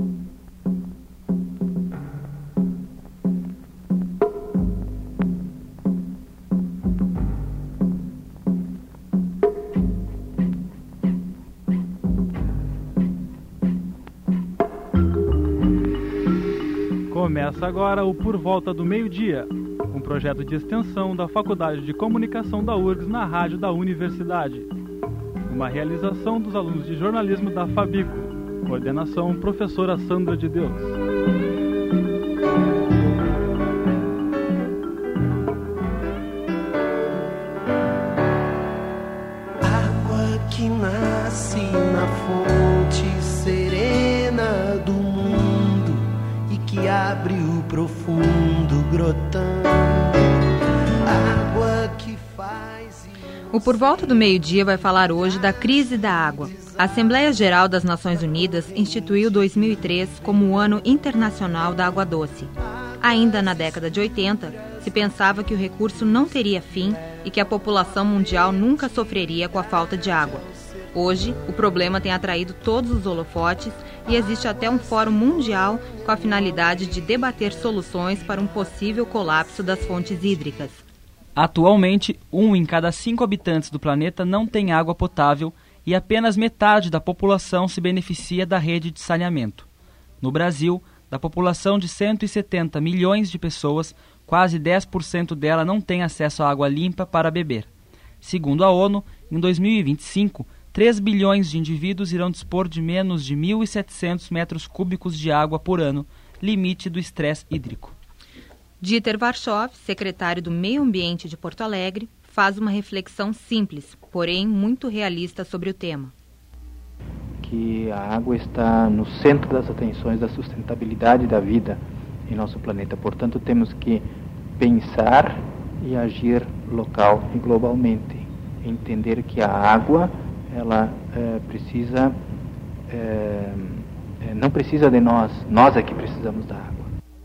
Começa agora o Por Volta do Meio-Dia, um projeto de extensão da Faculdade de Comunicação da URGS na rádio da universidade. Uma realização dos alunos de jornalismo da Fabico. Coordenação professora Sandra de Deus. Água que nasce na fonte serena do mundo e que abre o profundo grotão. Água que faz... O Por Volta do Meio-Dia vai falar hoje da crise da água. A Assembleia Geral das Nações Unidas instituiu 2003 como o Ano Internacional da Água Doce. Ainda na década de 80, se pensava que o recurso não teria fim e que a população mundial nunca sofreria com a falta de água. Hoje, o problema tem atraído todos os holofotes e existe até um fórum mundial com a finalidade de debater soluções para um possível colapso das fontes hídricas. Atualmente, 1 em cada 5 habitantes do planeta não tem água potável e apenas metade da população se beneficia da rede de saneamento. No Brasil, da população de 170 milhões de pessoas, quase 10% dela não tem acesso à água limpa para beber. Segundo a ONU, em 2025, 3 bilhões de indivíduos irão dispor de menos de 1.700 metros cúbicos de água por ano, limite do estresse hídrico. Dieter Warchow, secretário do Meio Ambiente de Porto Alegre, faz uma reflexão simples, porém muito realista sobre o tema. Que a água está no centro das atenções da sustentabilidade da vida em nosso planeta. Portanto, temos que pensar e agir local e globalmente. Entender que a água, ela não precisa de nós é que precisamos da água.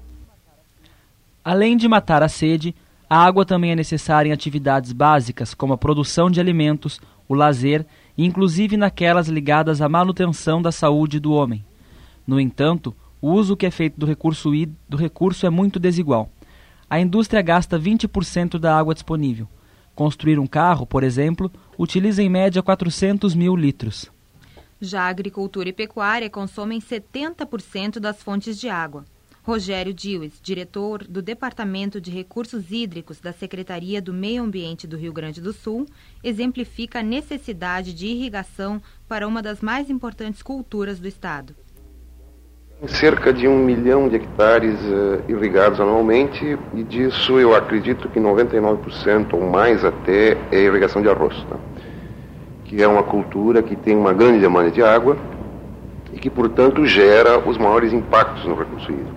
Além de matar a sede, a água também é necessária em atividades básicas como a produção de alimentos, o lazer e inclusive naquelas ligadas à manutenção da saúde do homem. No entanto, o uso que é feito do recurso é muito desigual. A indústria gasta 20% da água disponível. Construir um carro, por exemplo, utiliza em média 400 mil litros. Já a agricultura e pecuária consomem 70% das fontes de água. Rogério Diues, diretor do Departamento de Recursos Hídricos da Secretaria do Meio Ambiente do Rio Grande do Sul, exemplifica a necessidade de irrigação para uma das mais importantes culturas do estado. Cerca de 1 milhão de hectares irrigados anualmente, e disso eu acredito que 99% ou mais até é irrigação de arroz, tá? Que é uma cultura que tem uma grande demanda de água e que, portanto, gera os maiores impactos no recurso hídrico.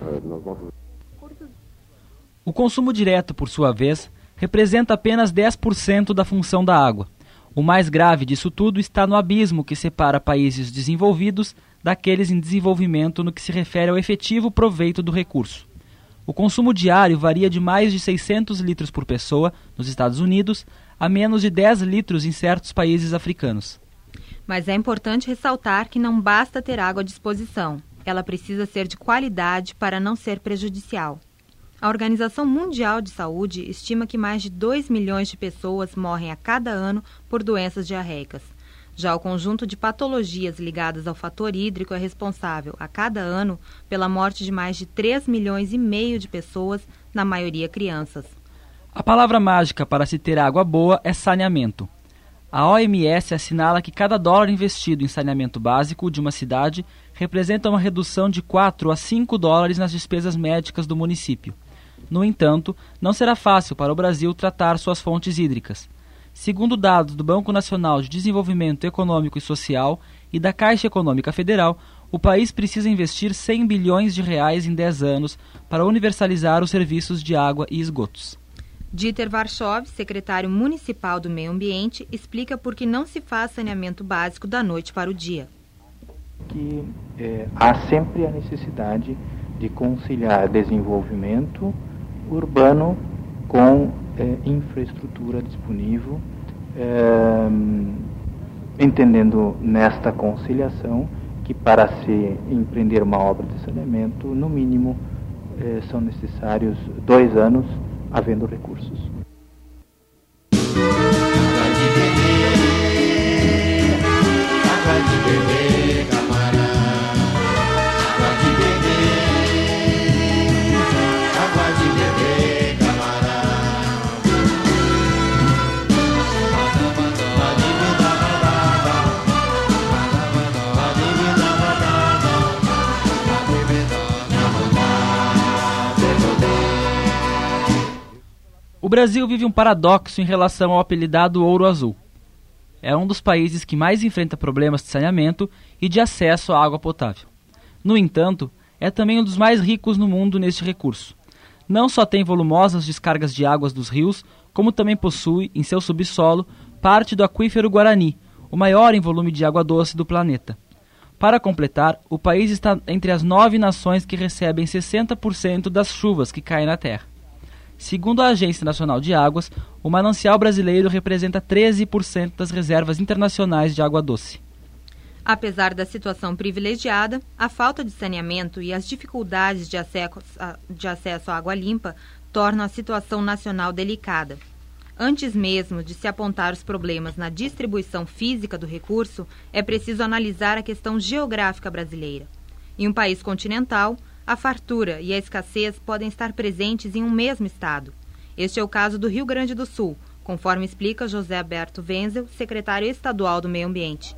O consumo direto, por sua vez, representa apenas 10% da função da água. O mais grave disso tudo está no abismo que separa países desenvolvidos daqueles em desenvolvimento no que se refere ao efetivo proveito do recurso. O consumo diário varia de mais de 600 litros por pessoa nos Estados Unidos a menos de 10 litros em certos países africanos. Mas é importante ressaltar que não basta ter água à disposição. Ela precisa ser de qualidade para não ser prejudicial. A Organização Mundial de Saúde estima que mais de 2 milhões de pessoas morrem a cada ano por doenças diarreicas. Já o conjunto de patologias ligadas ao fator hídrico é responsável, a cada ano, pela morte de mais de 3 milhões e meio de pessoas, na maioria crianças. A palavra mágica para se ter água boa é saneamento. A OMS assinala que cada dólar investido em saneamento básico de uma cidade representa uma redução de 4 a 5 dólares nas despesas médicas do município. No entanto, não será fácil para o Brasil tratar suas fontes hídricas. Segundo dados do Banco Nacional de Desenvolvimento Econômico e Social e da Caixa Econômica Federal, o país precisa investir 100 bilhões de reais em 10 anos para universalizar os serviços de água e esgotos. Dieter Warchow, secretário municipal do Meio Ambiente, explica por que não se faz saneamento básico da noite para o dia. Que há sempre a necessidade de conciliar desenvolvimento urbano com infraestrutura disponível, entendendo nesta conciliação que para se empreender uma obra de saneamento, no mínimo, são necessários 2 anos, havendo recursos. O Brasil vive um paradoxo em relação ao apelidado Ouro Azul. É um dos países que mais enfrenta problemas de saneamento e de acesso à água potável. No entanto, é também um dos mais ricos no mundo neste recurso. Não só tem volumosas descargas de águas dos rios, como também possui, em seu subsolo, parte do aquífero Guarani, o maior em volume de água doce do planeta. Para completar, o país está entre as 9 nações que recebem 60% das chuvas que caem na terra. Segundo a Agência Nacional de Águas, o manancial brasileiro representa 13% das reservas internacionais de água doce. Apesar da situação privilegiada, a falta de saneamento e as dificuldades de acesso à água limpa tornam a situação nacional delicada. Antes mesmo de se apontar os problemas na distribuição física do recurso, é preciso analisar a questão geográfica brasileira. Em um país continental, a fartura e a escassez podem estar presentes em um mesmo estado. Este é o caso do Rio Grande do Sul, conforme explica José Alberto Wenzel, secretário estadual do Meio Ambiente.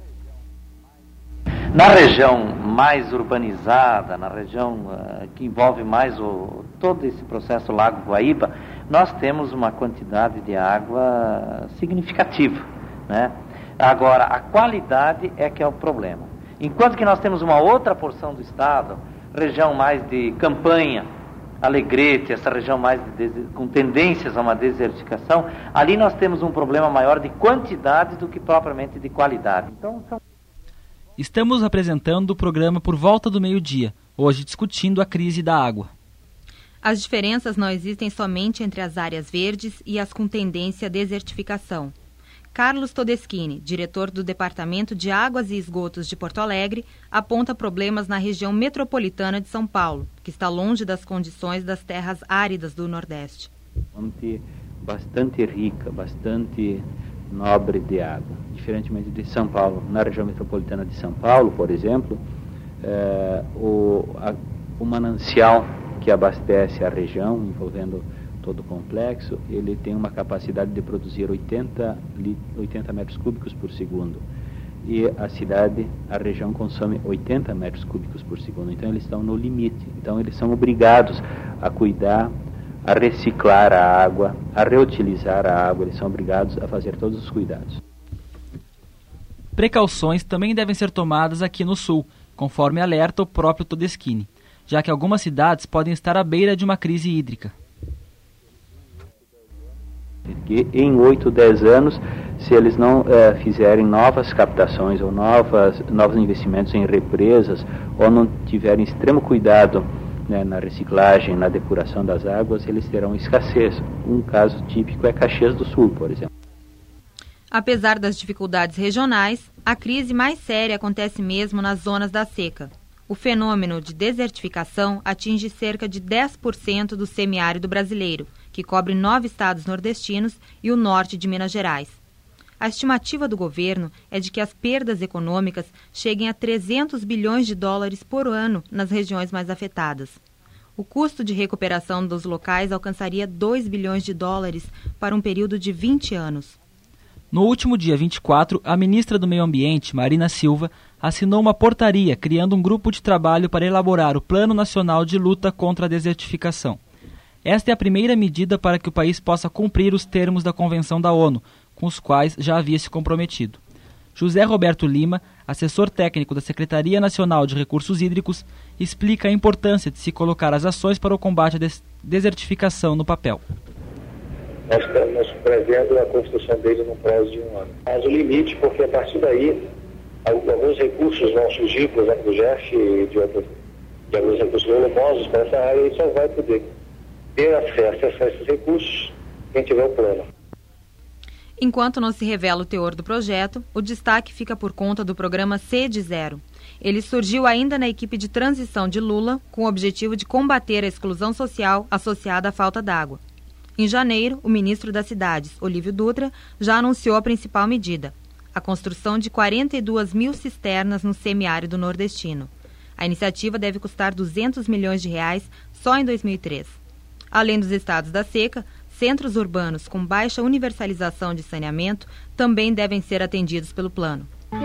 Na região mais urbanizada, na região que envolve mais todo esse processo Lago Guaíba, nós temos uma quantidade de água significativa, né? Agora, a qualidade é que é o problema. Enquanto que nós temos uma outra porção do estado, região mais de Campanha, Alegrete, essa região mais com tendências a uma desertificação, ali nós temos um problema maior de quantidade do que propriamente de qualidade. Então, Estamos apresentando o programa Por Volta do Meio-Dia, hoje discutindo a crise da água. As diferenças não existem somente entre as áreas verdes e as com tendência à desertificação. Carlos Todeschini, diretor do Departamento de Águas e Esgotos de Porto Alegre, aponta problemas na região metropolitana de São Paulo, que está longe das condições das terras áridas do Nordeste. Bastante rica, bastante nobre de água. Diferentemente de São Paulo, na região metropolitana de São Paulo, por exemplo, o manancial que abastece a região, envolvendo todo o complexo, ele tem uma capacidade de produzir 80 metros cúbicos por segundo. E a região consome 80 metros cúbicos por segundo. Então eles estão no limite. Então eles são obrigados a cuidar, a reciclar a água, a reutilizar a água. Eles são obrigados a fazer todos os cuidados. Precauções também devem ser tomadas aqui no sul, conforme alerta o próprio Todeschini, já que algumas cidades podem estar à beira de uma crise hídrica. Que em 8, 10 anos, se eles não fizerem novas captações ou novos investimentos em represas, ou não tiverem extremo cuidado, né, na reciclagem, na depuração das águas, eles terão escassez. Um caso típico é Caxias do Sul, por exemplo. Apesar das dificuldades regionais, a crise mais séria acontece mesmo nas zonas da seca. O fenômeno de desertificação atinge cerca de 10% do semiárido brasileiro, que cobre 9 estados nordestinos e o norte de Minas Gerais. A estimativa do governo é de que as perdas econômicas cheguem a 300 bilhões de dólares por ano nas regiões mais afetadas. O custo de recuperação dos locais alcançaria 2 bilhões de dólares para um período de 20 anos. No último dia 24, a ministra do Meio Ambiente, Marina Silva, assinou uma portaria criando um grupo de trabalho para elaborar o Plano Nacional de Luta contra a Desertificação. Esta é a primeira medida para que o país possa cumprir os termos da Convenção da ONU, com os quais já havia se comprometido. José Roberto Lima, assessor técnico da Secretaria Nacional de Recursos Hídricos, explica a importância de se colocar as ações para o combate à desertificação no papel. Nós estamos prevendo a construção dele no prazo de 1 ano. Mas o limite, porque a partir daí, alguns recursos vão surgir, por exemplo, do GEF e de alguns recursos volumosos para essa área, e só vai poder ter acesso a esses recursos quem tiver o plano. Enquanto não se revela o teor do projeto, o destaque fica por conta do programa Sede Zero. Ele surgiu ainda na equipe de transição de Lula, com o objetivo de combater a exclusão social associada à falta d'água. Em janeiro, o ministro das Cidades, Olívio Dutra, já anunciou a principal medida, a construção de 42 mil cisternas no semiárido nordestino. A iniciativa deve custar R$200 milhões só em 2003. Além dos estados da seca, centros urbanos com baixa universalização de saneamento também devem ser atendidos pelo plano.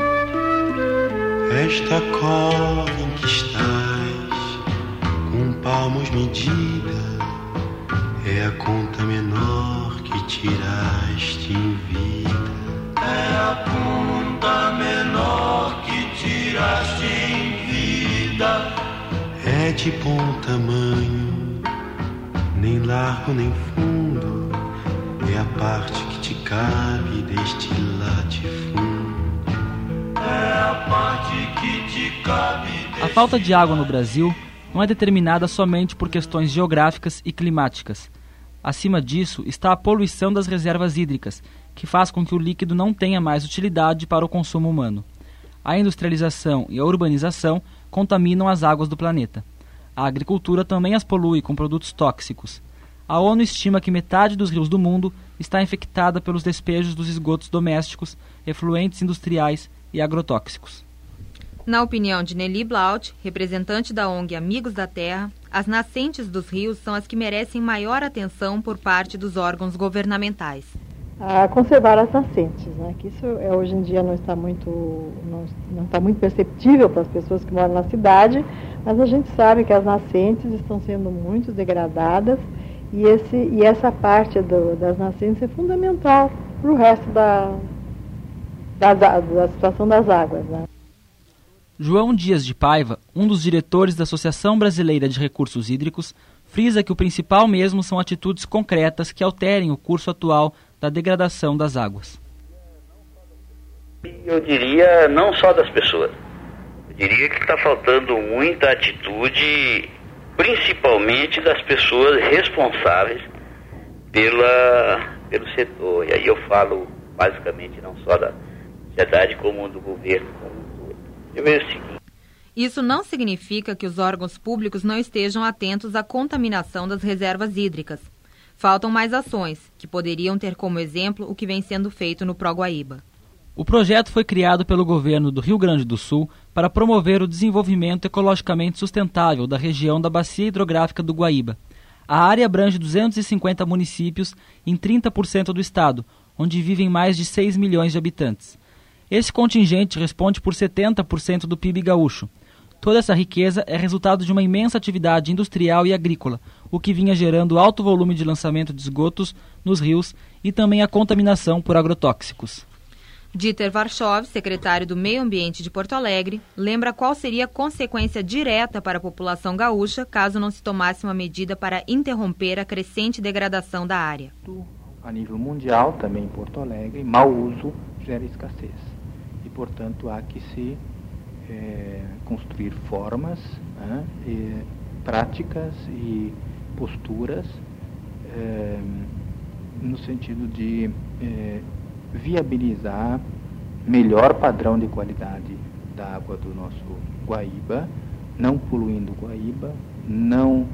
Esta cova em que estás, com palmos medida, é a conta menor que tiraste em vida. É a conta menor que tiraste em vida. É de bom tamanho, nem largo nem fundo, é a parte que te cabe deste latifúndio. É a parte que te cabe deste... A falta de água no Brasil não é determinada somente por questões geográficas e climáticas. Acima disso está a poluição das reservas hídricas, que faz com que o líquido não tenha mais utilidade para o consumo humano. A industrialização e a urbanização contaminam as águas do planeta. A agricultura também as polui com produtos tóxicos. A ONU estima que metade dos rios do mundo está infectada pelos despejos dos esgotos domésticos, efluentes industriais e agrotóxicos. Na opinião de Nelly Blaut, representante da ONG Amigos da Terra, as nascentes dos rios são as que merecem maior atenção por parte dos órgãos governamentais. A conservar as nascentes, né? Que isso hoje em dia não está muito perceptível para as pessoas que moram na cidade, mas a gente sabe que as nascentes estão sendo muito degradadas e essa parte das nascentes é fundamental para o resto da situação das águas, né? João Dias de Paiva, um dos diretores da Associação Brasileira de Recursos Hídricos, frisa que o principal mesmo são atitudes concretas que alterem o curso atual da degradação das águas. Eu diria não só das pessoas, eu diria que está faltando muita atitude, principalmente das pessoas responsáveis pelo setor. E aí eu falo basicamente não só da sociedade como do governo como um todo. Eu vejo o seguinte: isso não significa que os órgãos públicos não estejam atentos à contaminação das reservas hídricas. Faltam mais ações, que poderiam ter como exemplo o que vem sendo feito no Pro-Guaíba. O projeto foi criado pelo governo do Rio Grande do Sul para promover o desenvolvimento ecologicamente sustentável da região da Bacia Hidrográfica do Guaíba. A área abrange 250 municípios em 30% do estado, onde vivem mais de 6 milhões de habitantes. Esse contingente responde por 70% do PIB gaúcho. Toda essa riqueza é resultado de uma imensa atividade industrial e agrícola, o que vinha gerando alto volume de lançamento de esgotos nos rios e também a contaminação por agrotóxicos. Dieter Varchov, secretário do Meio Ambiente de Porto Alegre, lembra qual seria a consequência direta para a população gaúcha caso não se tomasse uma medida para interromper a crescente degradação da área. A nível mundial, também em Porto Alegre, mau uso gera escassez. E, portanto, há que se construir formas, práticas e posturas no sentido de viabilizar melhor padrão de qualidade da água do nosso Guaíba, não poluindo o Guaíba, não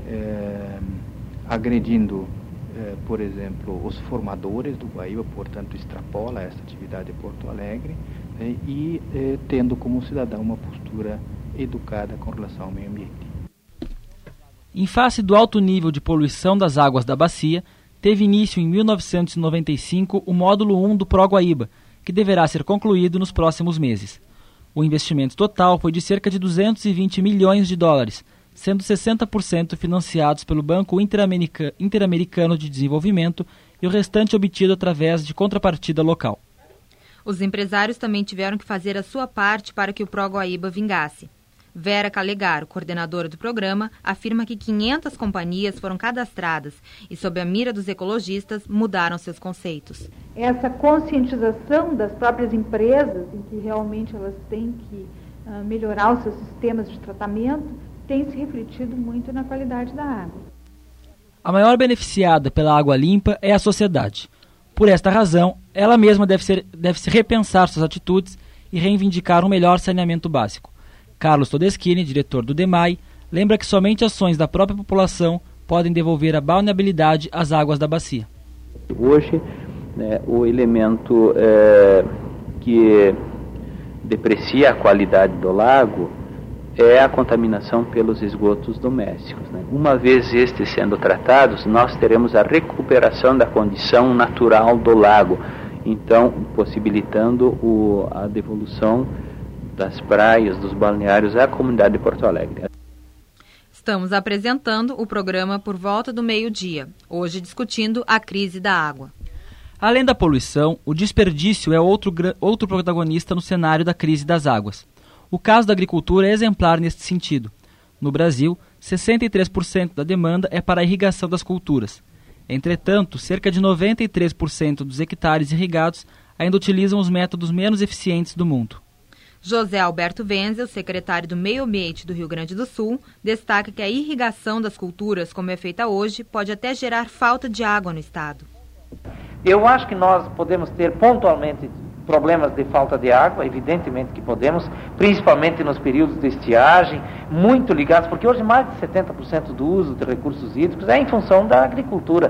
agredindo, por exemplo, os formadores do Guaíba, portanto extrapola essa atividade de Porto Alegre, e tendo como cidadão uma postura educada com relação ao meio ambiente. Em face do alto nível de poluição das águas da bacia, teve início em 1995 o módulo 1 do Pro-Guaíba, que deverá ser concluído nos próximos meses. O investimento total foi de cerca de 220 milhões de dólares, sendo 60% financiados pelo Banco Interamericano de Desenvolvimento e o restante obtido através de contrapartida local. Os empresários também tiveram que fazer a sua parte para que o Pro-Guaíba vingasse. Vera Calegaro, coordenadora do programa, afirma que 500 companhias foram cadastradas e, sob a mira dos ecologistas, mudaram seus conceitos. Essa conscientização das próprias empresas, em que realmente elas têm que melhorar os seus sistemas de tratamento, tem se refletido muito na qualidade da água. A maior beneficiada pela água limpa é a sociedade. Por esta razão, ela mesma deve se repensar suas atitudes e reivindicar um melhor saneamento básico. Carlos Todeschini, diretor do DEMAI, lembra que somente ações da própria população podem devolver a balneabilidade às águas da bacia. Hoje, o elemento que deprecia a qualidade do lago é a contaminação pelos esgotos domésticos. Uma vez estes sendo tratados, nós teremos a recuperação da condição natural do lago, então possibilitando a devolução das praias, dos balneários à comunidade de Porto Alegre. Estamos apresentando o programa Por Volta do Meio-Dia, hoje discutindo a crise da água. Além da poluição, o desperdício é outro protagonista no cenário da crise das águas. O caso da agricultura é exemplar neste sentido. No Brasil, 63% da demanda é para a irrigação das culturas. Entretanto, cerca de 93% dos hectares irrigados ainda utilizam os métodos menos eficientes do mundo. José Alberto Wenzel, secretário do Meio Ambiente do Rio Grande do Sul, destaca que a irrigação das culturas, como é feita hoje, pode até gerar falta de água no estado. Eu acho que nós podemos ter pontualmente problemas de falta de água, evidentemente que podemos, principalmente nos períodos de estiagem, muito ligados, porque hoje mais de 70% do uso de recursos hídricos é em função da agricultura.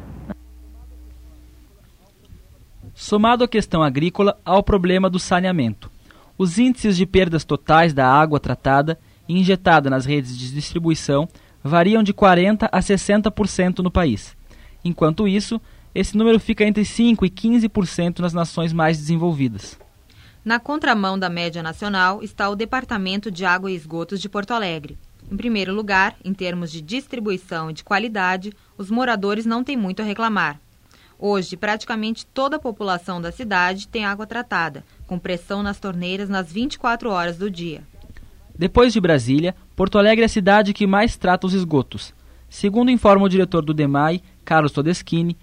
Somado à questão agrícola, há o problema do saneamento. Os índices de perdas totais da água tratada e injetada nas redes de distribuição variam de 40% a 60% no país. Enquanto isso, esse número fica entre 5% e 15% nas nações mais desenvolvidas. Na contramão da média nacional está o Departamento de Água e Esgotos de Porto Alegre. Em primeiro lugar, em termos de distribuição e de qualidade, os moradores não têm muito a reclamar. Hoje, praticamente toda a população da cidade tem água tratada, com pressão nas torneiras nas 24 horas do dia. Depois de Brasília, Porto Alegre é a cidade que mais trata os esgotos. Segundo informa o diretor do DEMAI, Carlos Todeschini,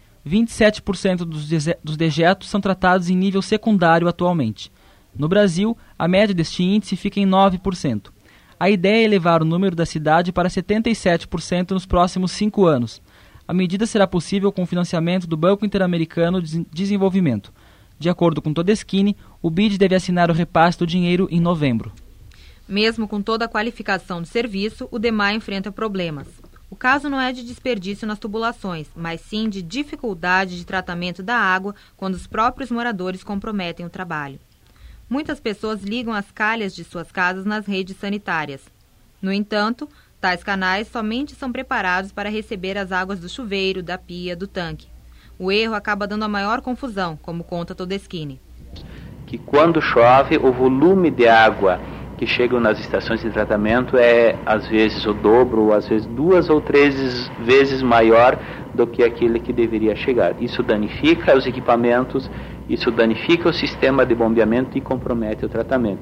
27% dos dejetos são tratados em nível secundário atualmente. No Brasil, a média deste índice fica em 9%. A ideia é elevar o número da cidade para 77% nos próximos 5 anos. A medida será possível com o financiamento do Banco Interamericano de Desenvolvimento. De acordo com Todeschini, o BID deve assinar o repasse do dinheiro em novembro. Mesmo com toda a qualificação do serviço, o DEMAI enfrenta problemas. O caso não é de desperdício nas tubulações, mas sim de dificuldade de tratamento da água quando os próprios moradores comprometem o trabalho. Muitas pessoas ligam as calhas de suas casas nas redes sanitárias. No entanto, tais canais somente são preparados para receber as águas do chuveiro, da pia, do tanque. O erro acaba dando a maior confusão, como conta Todeschini. Que quando chove, o volume de água que chegam nas estações de tratamento é às vezes o dobro, ou às vezes 2 ou 3 vezes maior do que aquele que deveria chegar. Isso danifica os equipamentos, isso danifica o sistema de bombeamento e compromete o tratamento.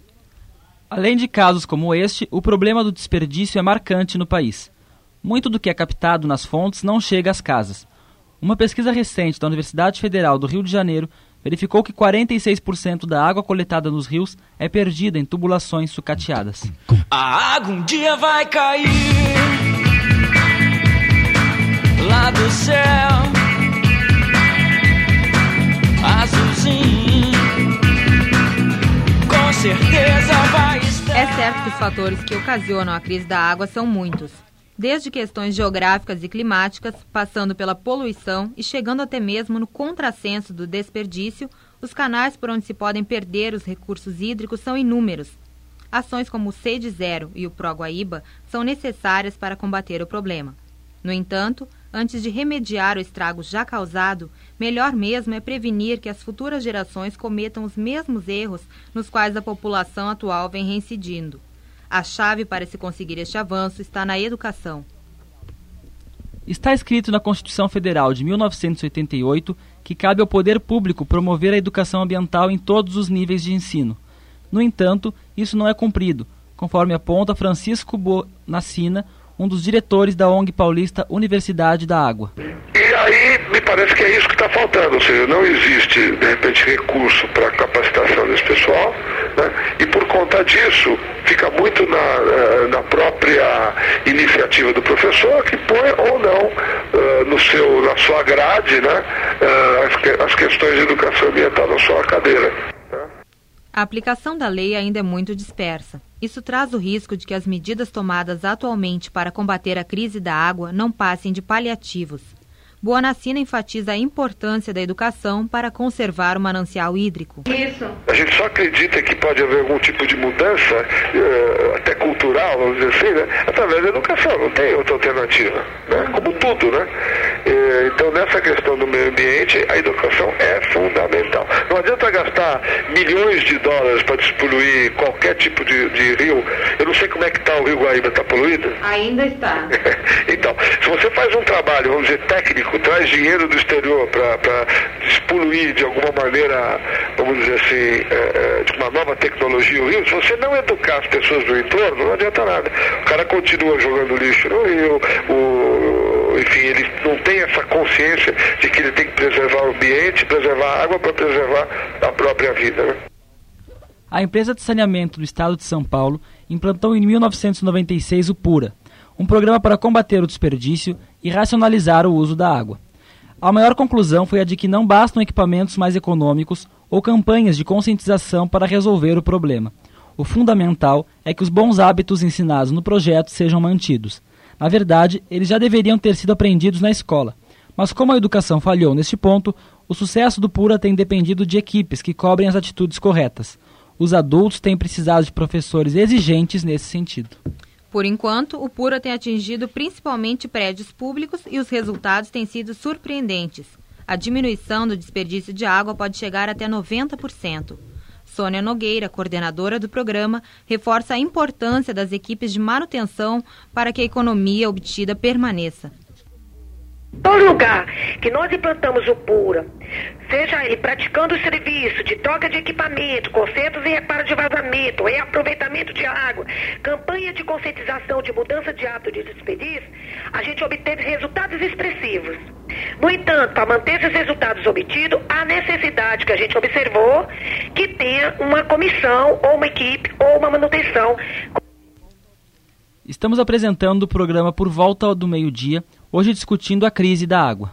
Além de casos como este, o problema do desperdício é marcante no país. Muito do que é captado nas fontes não chega às casas. Uma pesquisa recente da Universidade Federal do Rio de Janeiro verificou que 46% da água coletada nos rios é perdida em tubulações sucateadas. A água um dia vai cair lá do céu, azulzinho, com certeza vai estar. É certo que os fatores que ocasionam a crise da água são muitos. Desde questões geográficas e climáticas, passando pela poluição e chegando até mesmo no contrassenso do desperdício, os canais por onde se podem perder os recursos hídricos são inúmeros. Ações como o Sede Zero e o Pro-Guaíba são necessárias para combater o problema. No entanto, antes de remediar o estrago já causado, melhor mesmo é prevenir que as futuras gerações cometam os mesmos erros nos quais a população atual vem reincidindo. A chave para se conseguir este avanço está na educação. Está escrito na Constituição Federal de 1988 que cabe ao poder público promover a educação ambiental em todos os níveis de ensino. No entanto, isso não é cumprido, conforme aponta Francisco Bonassina, um dos diretores da ONG paulista Universidade da Água. E aí me parece que é isso que está faltando, ou seja, não existe, de repente, recurso para a capacitação desse pessoal, né? E por conta disso, fica muito na própria iniciativa do professor, que põe ou não na sua grade, né? As questões de educação ambiental na sua cadeira. A aplicação da lei ainda é muito dispersa. Isso traz o risco de que as medidas tomadas atualmente para combater a crise da água não passem de paliativos. Boanacina enfatiza a importância da educação para conservar o manancial hídrico. Isso. A gente só acredita que pode haver algum tipo de mudança, até cultural, vamos dizer assim, né? Através da educação, não tem outra alternativa, né? Como tudo, né? Então, nessa questão do meio ambiente, a educação é fundamental. Não adianta gastar milhões de dólares para despoluir qualquer tipo de rio. Eu não sei como é que está o Rio Guaíba, está poluído? Ainda está. Então, se você faz um trabalho, vamos dizer, técnico, traz dinheiro do exterior para despoluir de alguma maneira, vamos dizer assim, de uma nova tecnologia o rio, se você não educar as pessoas do entorno, não adianta nada. O cara continua jogando lixo no rio, enfim, ele não tem essa consciência de que ele tem que preservar o ambiente, preservar a água para preservar a própria vida, né? A empresa de saneamento do estado de São Paulo implantou em 1996 o PURA, um programa para combater o desperdício e racionalizar o uso da água. A maior conclusão foi a de que não bastam equipamentos mais econômicos ou campanhas de conscientização para resolver o problema. O fundamental é que os bons hábitos ensinados no projeto sejam mantidos. Na verdade, eles já deveriam ter sido aprendidos na escola. Mas como a educação falhou neste ponto, o sucesso do PURA tem dependido de equipes que cobrem as atitudes corretas. Os adultos têm precisado de professores exigentes nesse sentido. Por enquanto, o PURA tem atingido principalmente prédios públicos e os resultados têm sido surpreendentes. A diminuição do desperdício de água pode chegar até 90%. Sônia Nogueira, coordenadora do programa, reforça a importância das equipes de manutenção para que a economia obtida permaneça. Todo lugar que nós implantamos o PURA, seja ele praticando o serviço de troca de equipamento, consertos e reparo de vazamento, reaproveitamento de água, campanha de conscientização de mudança de hábito de desperdício, a gente obteve resultados expressivos. No entanto, para manter esses resultados obtidos, há necessidade que a gente observou que tenha uma comissão ou uma equipe ou uma manutenção. Estamos apresentando o programa Por Volta do Meio-Dia, hoje discutindo a crise da água.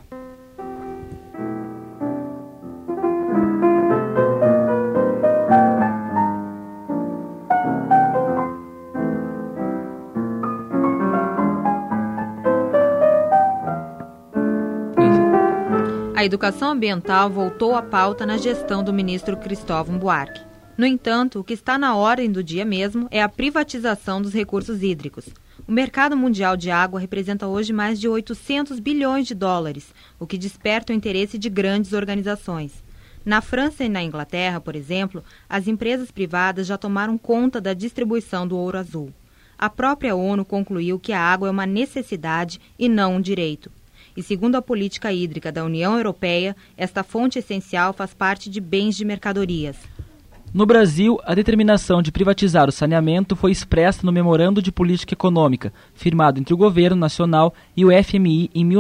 A educação ambiental voltou à pauta na gestão do ministro Cristóvão Buarque. No entanto, o que está na ordem do dia mesmo é a privatização dos recursos hídricos. O mercado mundial de água representa hoje mais de 800 bilhões de dólares, o que desperta o interesse de grandes organizações. Na França e na Inglaterra, por exemplo, as empresas privadas já tomaram conta da distribuição do ouro azul. A própria ONU concluiu que a água é uma necessidade e não um direito. E segundo a política hídrica da União Europeia, esta fonte essencial faz parte de bens de mercadorias. No Brasil, a determinação de privatizar o saneamento foi expressa no Memorando de Política Econômica, firmado entre o Governo Nacional e o FMI em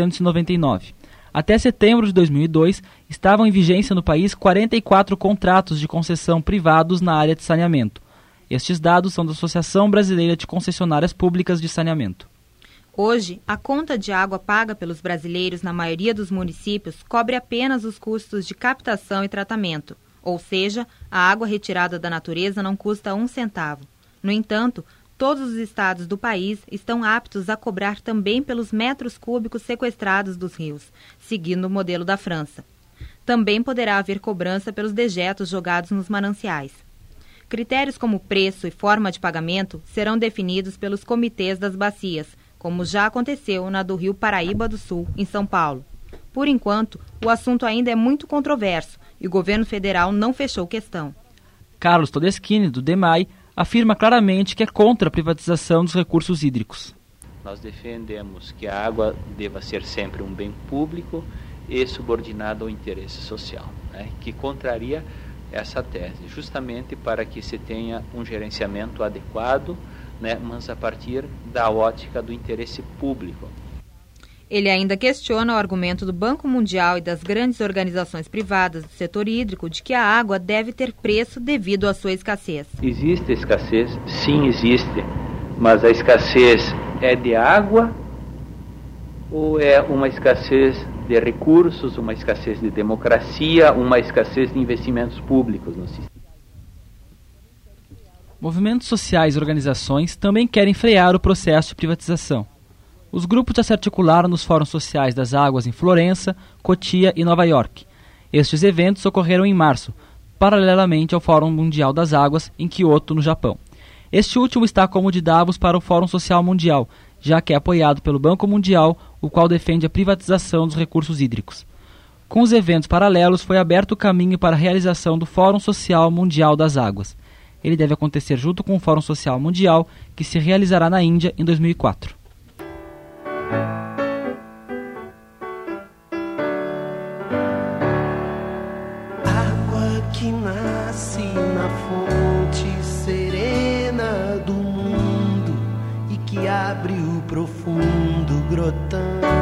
1999. Até setembro de 2002, estavam em vigência no país 44 contratos de concessão privados na área de saneamento. Estes dados são da Associação Brasileira de Concessionárias Públicas de Saneamento. Hoje, a conta de água paga pelos brasileiros na maioria dos municípios cobre apenas os custos de captação e tratamento. Ou seja, a água retirada da natureza não custa 1 centavo. No entanto, todos os estados do país estão aptos a cobrar também pelos metros cúbicos sequestrados dos rios, seguindo o modelo da França. Também poderá haver cobrança pelos dejetos jogados nos mananciais. Critérios como preço e forma de pagamento serão definidos pelos comitês das bacias, como já aconteceu na do Rio Paraíba do Sul, em São Paulo. Por enquanto, o assunto ainda é muito controverso e o governo federal não fechou questão. Carlos Todeschini, do DEMAI, afirma claramente que é contra a privatização dos recursos hídricos. Nós defendemos que a água deva ser sempre um bem público e subordinado ao interesse social, né, que contraria essa tese, justamente para que se tenha um gerenciamento adequado, né, mas a partir da ótica do interesse público. Ele ainda questiona o argumento do Banco Mundial e das grandes organizações privadas do setor hídrico de que a água deve ter preço devido à sua escassez. Existe escassez? Sim, existe. Mas a escassez é de água ou é uma escassez de recursos, uma escassez de democracia, uma escassez de investimentos públicos no sistema? Movimentos sociais e organizações também querem frear o processo de privatização. Os grupos já se articularam nos fóruns sociais das águas em Florença, Cotia e Nova York. Estes eventos ocorreram em março, paralelamente ao Fórum Mundial das Águas em Kyoto, no Japão. Este último está como de Davos para o Fórum Social Mundial, já que é apoiado pelo Banco Mundial, o qual defende a privatização dos recursos hídricos. Com os eventos paralelos, foi aberto o caminho para a realização do Fórum Social Mundial das Águas. Ele deve acontecer junto com o Fórum Social Mundial, que se realizará na Índia em 2004. Água que nasce na fonte serena do mundo e que abre o profundo grotão.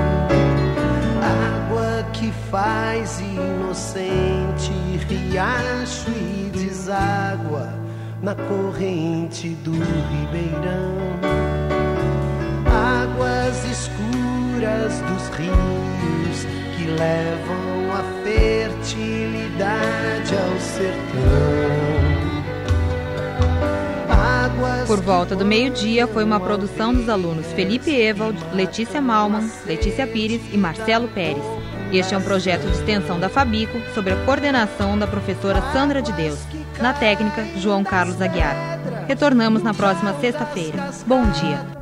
Água que faz inocente riacho e deságua na corrente do ribeirão. Águas escuras dos rios que levam a fertilidade ao sertão. Por volta do meio-dia foi uma produção dos alunos Felipe Ewald, Letícia Malman, Letícia Pires e Marcelo Pérez. Este é um projeto de extensão da Fabico, sob a coordenação da professora Sandra de Deus. Na técnica, João Carlos Aguiar. Retornamos na próxima sexta-feira. Bom dia.